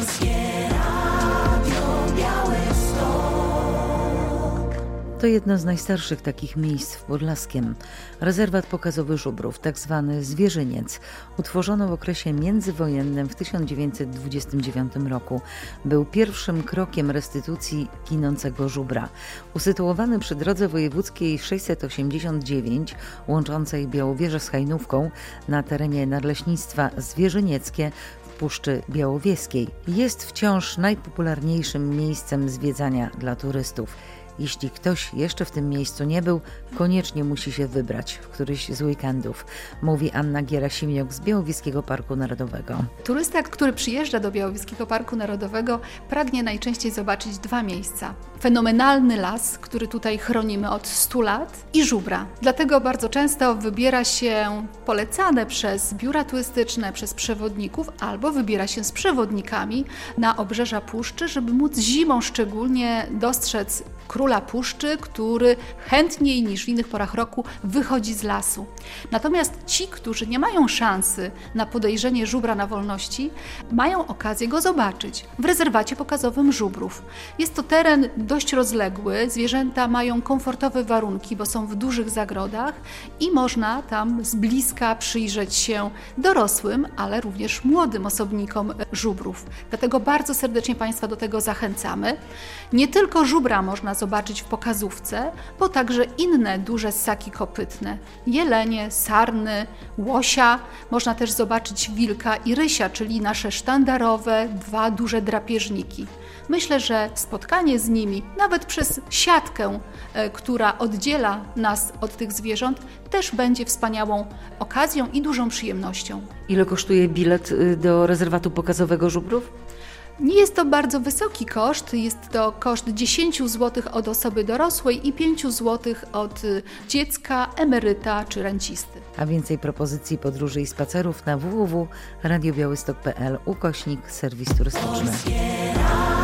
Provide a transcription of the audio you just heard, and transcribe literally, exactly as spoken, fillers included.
To jedno z najstarszych takich miejsc w Podlaskiem. Rezerwat pokazowy żubrów, tak zwany Zwierzyniec, utworzono w okresie międzywojennym w tysiąc dziewięćset dwudziestym dziewiątym roku. Był pierwszym krokiem restytucji ginącego żubra. Usytuowany przy drodze wojewódzkiej sześćset osiemdziesiąt dziewięć, łączącej Białowieżę z Hajnówką, na terenie Nadleśnictwa Zwierzynieckie w Puszczy Białowieskiej, jest wciąż najpopularniejszym miejscem zwiedzania dla turystów. Jeśli ktoś jeszcze w tym miejscu nie był, koniecznie musi się wybrać w któryś z weekendów, mówi Anna Gierasimiuk z Białowieskiego Parku Narodowego. Turysta, który przyjeżdża do Białowieskiego Parku Narodowego, pragnie najczęściej zobaczyć dwa miejsca. Fenomenalny las, który tutaj chronimy od stu lat, i żubra. Dlatego bardzo często wybiera się polecane przez biura turystyczne, przez przewodników, albo wybiera się z przewodnikami na obrzeża puszczy, żeby móc zimą szczególnie dostrzec króla puszczy, który chętniej niż w innych porach roku wychodzi z lasu. Natomiast ci, którzy nie mają szansy na podejrzenie żubra na wolności, mają okazję go zobaczyć w rezerwacie pokazowym żubrów. Jest to teren dość rozległy, zwierzęta mają komfortowe warunki, bo są w dużych zagrodach i można tam z bliska przyjrzeć się dorosłym, ale również młodym osobnikom żubrów. Dlatego bardzo serdecznie Państwa do tego zachęcamy. Nie tylko żubra można zobaczyć w pokazówce, bo także inne duże ssaki kopytne, jelenie, sarny, łosia. Można też zobaczyć wilka i rysia, czyli nasze sztandarowe dwa duże drapieżniki. Myślę, że spotkanie z nimi, nawet przez siatkę, e, która oddziela nas od tych zwierząt, też będzie wspaniałą okazją i dużą przyjemnością. Ile kosztuje bilet do rezerwatu pokazowego żubrów? Nie jest to bardzo wysoki koszt, jest to koszt dziesięć złotych od osoby dorosłej i pięć złotych od dziecka, emeryta czy rencisty. A więcej propozycji podróży i spacerów na w w w kropka radio białystok kropka p l ukośnik serwis turystyczny.